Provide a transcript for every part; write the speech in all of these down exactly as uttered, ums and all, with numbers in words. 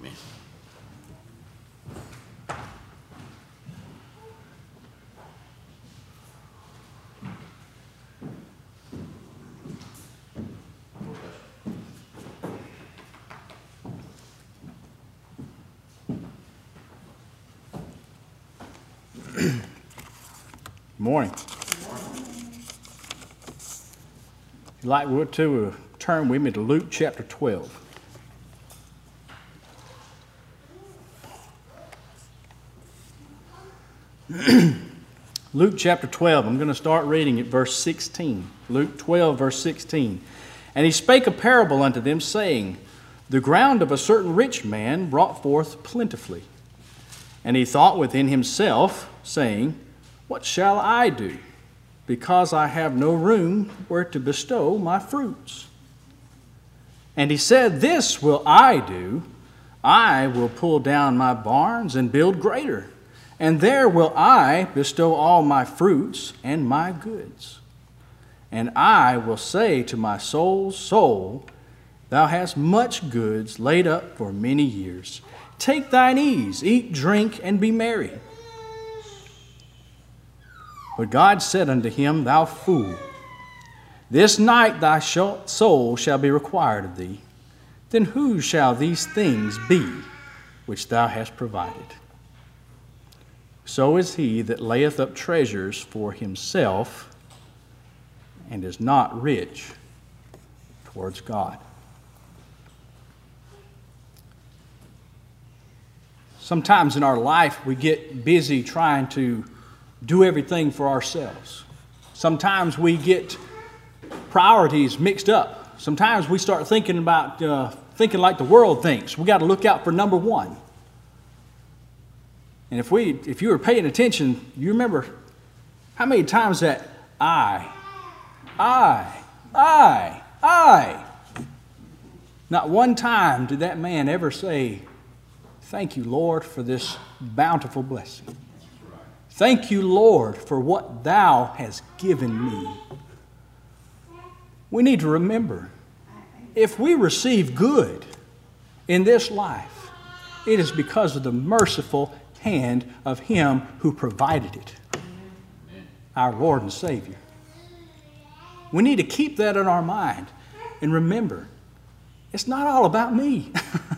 me. Morning. If you'd like to uh, turn with me to Luke chapter twelve. Luke chapter twelve, I'm going to start reading at verse sixteen. Luke twelve, verse sixteen. And he spake a parable unto them, saying, The ground of a certain rich man brought forth plentifully. And he thought within himself, saying, What shall I do, because I have no room where to bestow my fruits? And he said, This will I do. I will pull down my barns and build greater, and there will I bestow all my fruits and my goods. And I will say to my soul's soul, Thou hast much goods laid up for many years. Take thine ease, eat, drink, and be merry. But God said unto him, Thou fool, this night thy soul shall be required of thee. Then whose shall these things be which thou hast provided? So is he that layeth up treasures for himself and is not rich towards God. Sometimes in our life we get busy trying to do everything for ourselves. Sometimes we get priorities mixed up. Sometimes we start thinking about uh, thinking like the world thinks. We got to look out for number one. And if we, if you were paying attention, you remember how many times that I, I, I, I. Not one time did that man ever say, Thank you, Lord, for this bountiful blessing. Thank you, Lord, for what thou hast given me. We need to remember, if we receive good in this life, it is because of the merciful hand of him who provided it, our Lord and Savior. We need to keep that in our mind and remember, it's not all about me.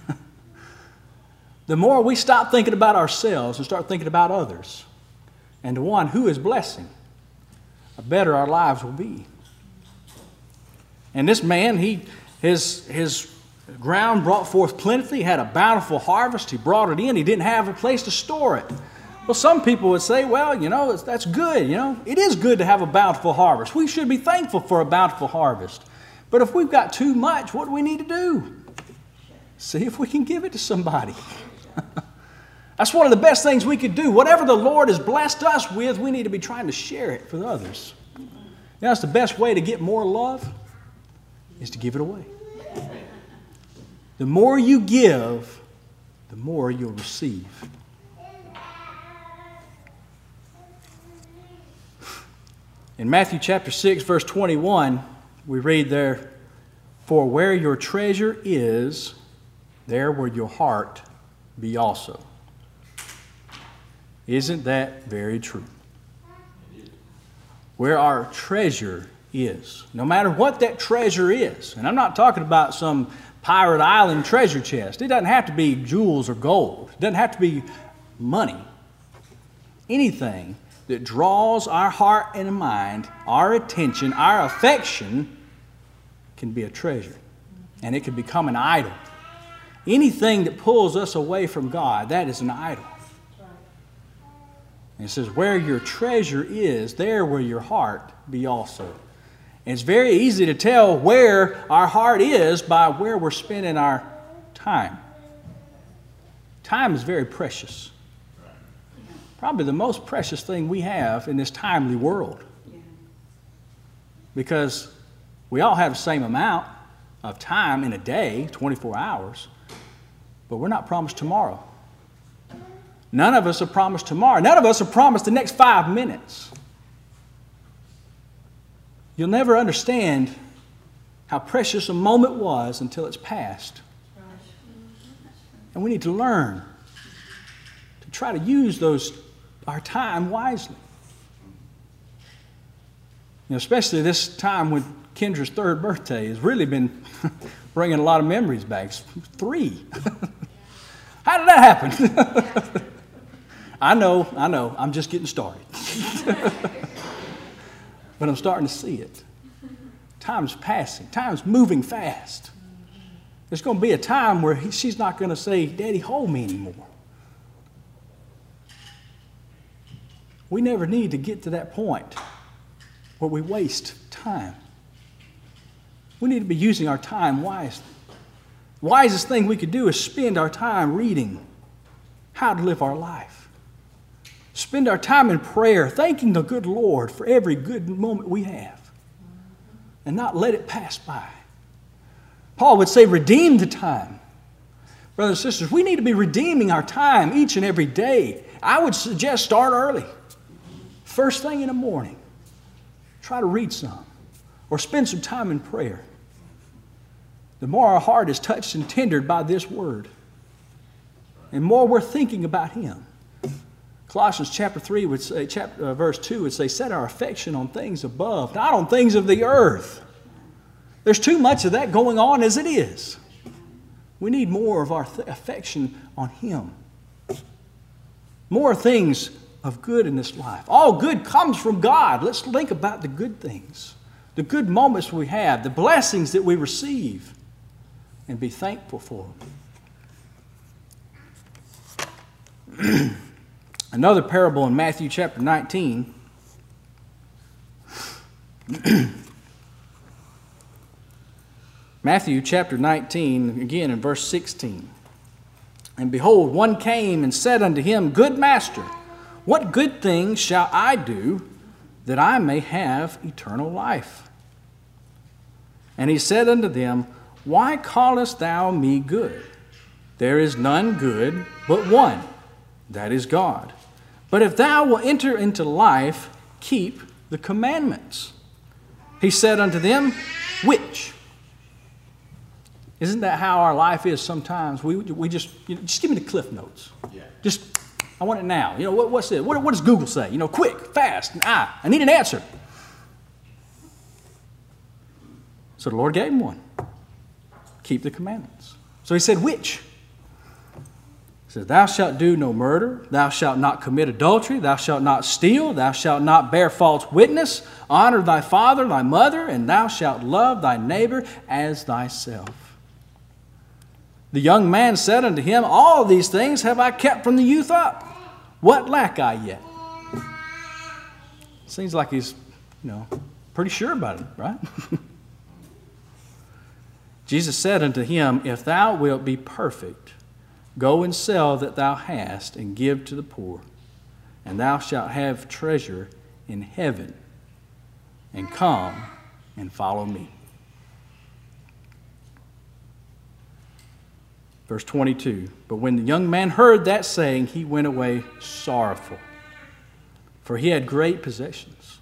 The more we stop thinking about ourselves and start thinking about others, and the one who is blessing, the better our lives will be. And this man, he his his ground brought forth plenty. He had a bountiful harvest. He brought it in. He didn't have a place to store it. Well, some people would say, well, you know, that's good. You know, it is good to have a bountiful harvest. We should be thankful for a bountiful harvest. But if we've got too much, what do we need to do? See if we can give it to somebody. That's one of the best things we could do. Whatever the Lord has blessed us with, we need to be trying to share it for others. You know, that's the best way to get more love, is to give it away. The more you give, the more you'll receive. In Matthew chapter six, verse twenty-one, we read there, For where your treasure is, there will your heart be also. Isn't that very true? Where our treasure is, no matter what that treasure is, and I'm not talking about some pirate island treasure chest. It doesn't have to be jewels or gold. It doesn't have to be money. Anything that draws our heart and mind, our attention, our affection, can be a treasure. And it can become an idol. Anything that pulls us away from God, that is an idol. And it says, where your treasure is, there will your heart be also. And it's very easy to tell where our heart is by where we're spending our time. Time is very precious. Probably the most precious thing we have in this timely world. Because we all have the same amount of time in a day, twenty-four hours, but we're not promised tomorrow. None of us are promised tomorrow. None of us are promised the next five minutes. You'll never understand how precious a moment was until it's past. And we need to learn to try to use those our time wisely. You know, especially this time when Kendra's third birthday has really been bringing a lot of memories back. Three. How did that happen? I know, I know. I'm just getting started. But I'm starting to see it. Time's passing. Time's moving fast. There's going to be a time where he, she's not going to say, Daddy, hold me anymore. We never need to get to that point where we waste time. We need to be using our time wisely. The wisest thing we could do is spend our time reading how to live our life. Spend our time in prayer, thanking the good Lord for every good moment we have, and not let it pass by. Paul would say, redeem the time. Brothers and sisters, we need to be redeeming our time each and every day. I would suggest start early. First thing in the morning, try to read some or spend some time in prayer. The more our heart is touched and tendered by this word, and more we're thinking about Him. Colossians chapter three would say, chapter, uh, verse two would say, set our affection on things above, not on things of the earth. There's too much of that going on as it is. We need more of our th- affection on Him. More things of good in this life. All good comes from God. Let's think about the good things, the good moments we have, the blessings that we receive, and be thankful for them. Another parable in Matthew chapter nineteen. Matthew chapter nineteen, again in verse sixteen. And behold, one came and said unto him, Good master, what good thing shall I do that I may have eternal life? And he said unto them, Why callest thou me good? There is none good but one, that is God. But if thou wilt enter into life, keep the commandments. He said unto them, Which? Isn't that how our life is sometimes? We, we just, you know, just give me the cliff notes. Yeah. Just, I want it now. You know, what, what's it? What, what does Google say? You know, quick, fast, and ah, I need an answer. So the Lord gave him one. Keep the commandments. So he said, which? He says, thou shalt do no murder, thou shalt not commit adultery, thou shalt not steal, thou shalt not bear false witness, honor thy father, thy mother, and thou shalt love thy neighbor as thyself. The young man said unto him, All these things have I kept from the youth up. What lack I yet? Seems like he's, you know, pretty sure about it, right? Jesus said unto him, If thou wilt be perfect, go and sell that thou hast, and give to the poor, and thou shalt have treasure in heaven, and come and follow me. Verse twenty-two, But when the young man heard that saying, he went away sorrowful, for he had great possessions.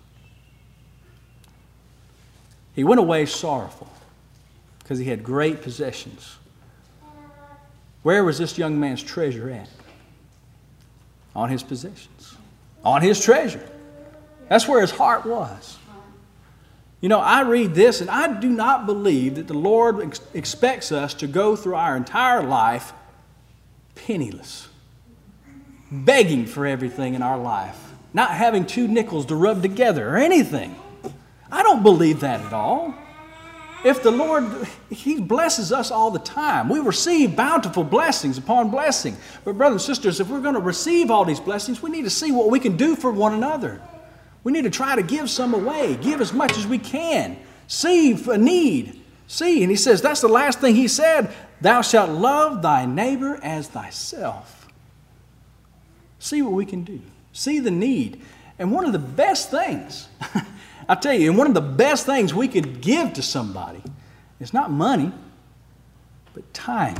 He went away sorrowful because he had great possessions. Where was this young man's treasure at? On his possessions. On his treasure. That's where his heart was. You know, I read this and I do not believe that the Lord ex- expects us to go through our entire life penniless, begging for everything in our life, not having two nickels to rub together or anything. I don't believe that at all. If the Lord, He blesses us all the time. We receive bountiful blessings upon blessing. But brothers and sisters, if we're going to receive all these blessings, we need to see what we can do for one another. We need to try to give some away, give as much as we can, see a need, see. And He says, that's the last thing He said, thou shalt love thy neighbor as thyself. See what we can do. See the need. And one of the best things, I tell you, and one of the best things we could give to somebody is not money, but time.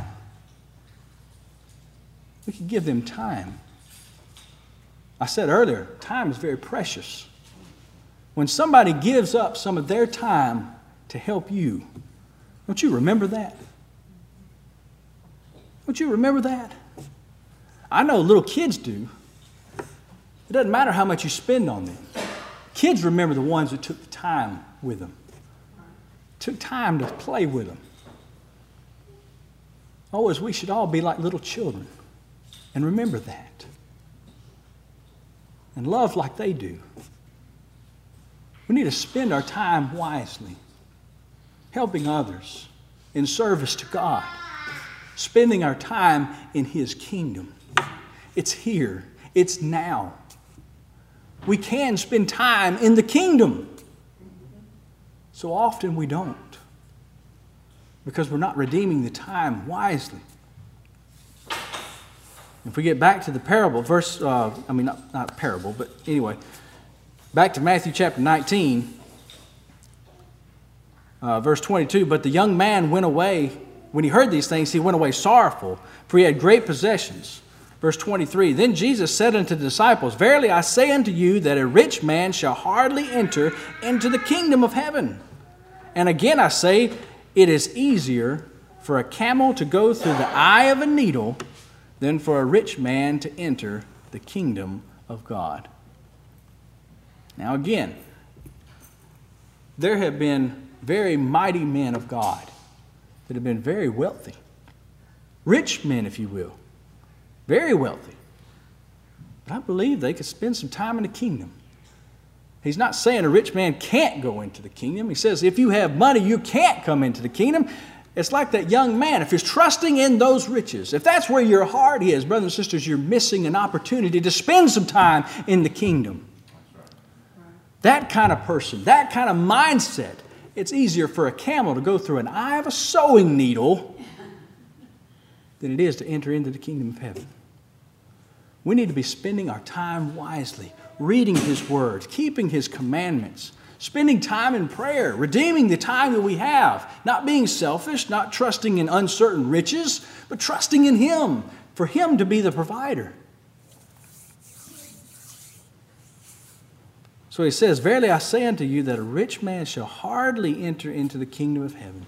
We could give them time. I said earlier, time is very precious. When somebody gives up some of their time to help you, don't you remember that? Don't you remember that? I know little kids do. It doesn't matter how much you spend on them. Kids remember the ones that took the time with them, took time to play with them. Oh, as we should all be like little children and remember that and love like they do. We need to spend our time wisely, helping others in service to God, spending our time in His kingdom. It's here. It's now. We can spend time in the kingdom. So often we don't, because we're not redeeming the time wisely. If we get back to the parable, verse, uh, I mean, not, not parable, but anyway, back to Matthew chapter nineteen, uh, verse twenty-two, but the young man went away, when he heard these things, he went away sorrowful, for he had great possessions. Verse twenty-three, then Jesus said unto the disciples, verily I say unto you that a rich man shall hardly enter into the kingdom of heaven. And again I say, it is easier for a camel to go through the eye of a needle than for a rich man to enter the kingdom of God. Now again, there have been very mighty men of God that have been very wealthy. Rich men, if you will. Very wealthy. But I believe they could spend some time in the kingdom. He's not saying a rich man can't go into the kingdom. He says if you have money, you can't come into the kingdom. It's like that young man. If he's trusting in those riches, if that's where your heart is, brothers and sisters, you're missing an opportunity to spend some time in the kingdom. That kind of person, that kind of mindset, it's easier for a camel to go through an eye of a sewing needle than it is to enter into the kingdom of heaven. We need to be spending our time wisely, reading His words, keeping His commandments, spending time in prayer, redeeming the time that we have, not being selfish, not trusting in uncertain riches, but trusting in Him, for Him to be the provider. So He says, verily I say unto you that a rich man shall hardly enter into the kingdom of heaven.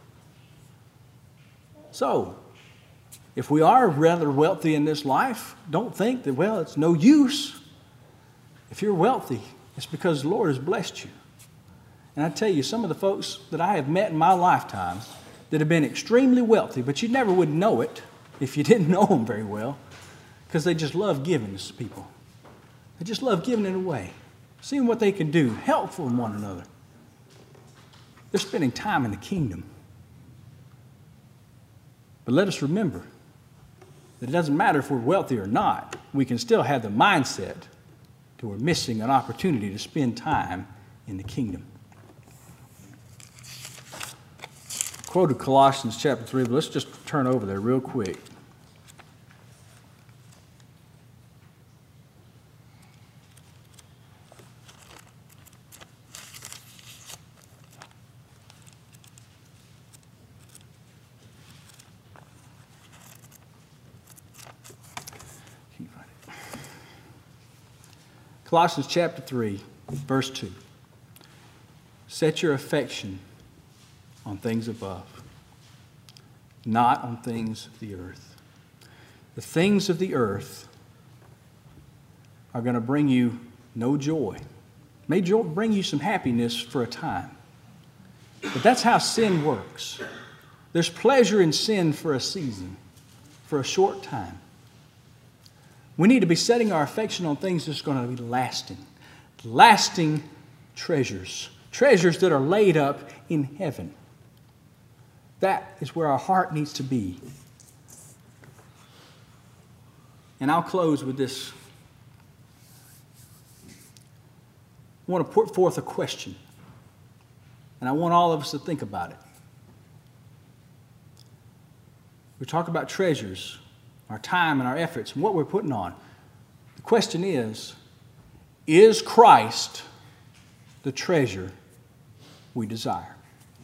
So, if we are rather wealthy in this life, don't think that, well, it's no use. If you're wealthy, it's because the Lord has blessed you. And I tell you, some of the folks that I have met in my lifetime that have been extremely wealthy, but you never would know it if you didn't know them very well, because they just love giving to people. They just love giving it away, seeing what they can do, helpful in one another. They're spending time in the kingdom. But let us remember that it doesn't matter if we're wealthy or not. We can still have the mindset that we're missing an opportunity to spend time in the kingdom. I quoted Colossians chapter three, but let's just turn over there real quick. Colossians chapter three, verse two. Set your affection on things above, not on things of the earth. The things of the earth are going to bring you no joy. May joy bring you some happiness for a time. But that's how sin works. There's pleasure in sin for a season, for a short time. We need to be setting our affection on things that's going to be lasting. Lasting treasures. Treasures that are laid up in heaven. That is where our heart needs to be. And I'll close with this. I want to put forth a question. And I want all of us to think about it. We talk about treasures, our time and our efforts, and what we're putting on. The question is, is Christ the treasure we desire?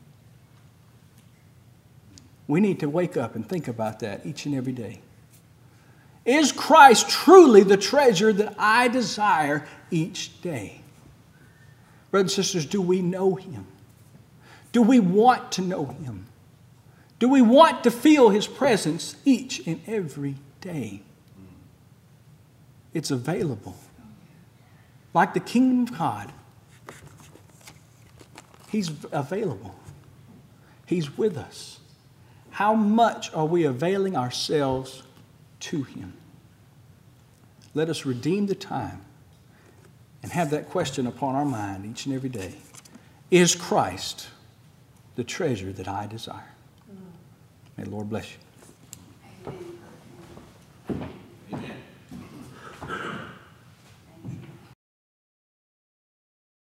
We need to wake up and think about that each and every day. Is Christ truly the treasure that I desire each day? Brothers and sisters, do we know Him? Do we want to know Him? Do we want to feel His presence each and every day? It's available. Like the kingdom of God, He's available. He's with us. How much are we availing ourselves to Him? Let us redeem the time and have that question upon our mind each and every day. Is Christ the treasure that I desire? May the Lord bless you.